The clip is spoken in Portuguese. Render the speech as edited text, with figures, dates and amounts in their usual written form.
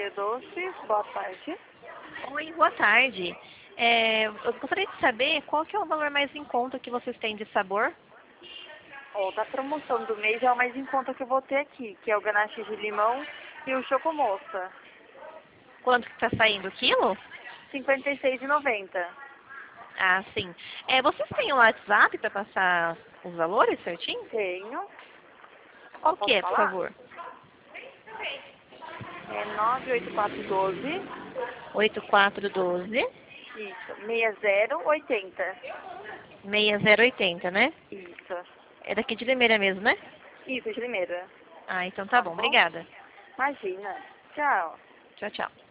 Caio Doces, boa tarde. Oi, boa tarde. Eu gostaria de saber qual que é o valor mais em conta que vocês têm de sabor? Ó, da promoção do mês é o mais em conta que eu vou ter aqui, que é o ganache de limão e o chocomoça. Quanto que está saindo o quilo? R$ 56,90. Ah, sim. Vocês têm o WhatsApp para passar os valores certinho? Tenho. Qual que Posso é, por falar? favor? É 98412, 8412 isso, 6080. 6080, né? Isso. É daqui de Limeira mesmo, né? Isso, de Limeira. Ah, então tá Tá bom. bom? Obrigada. Imagina. Tchau. Tchau, tchau.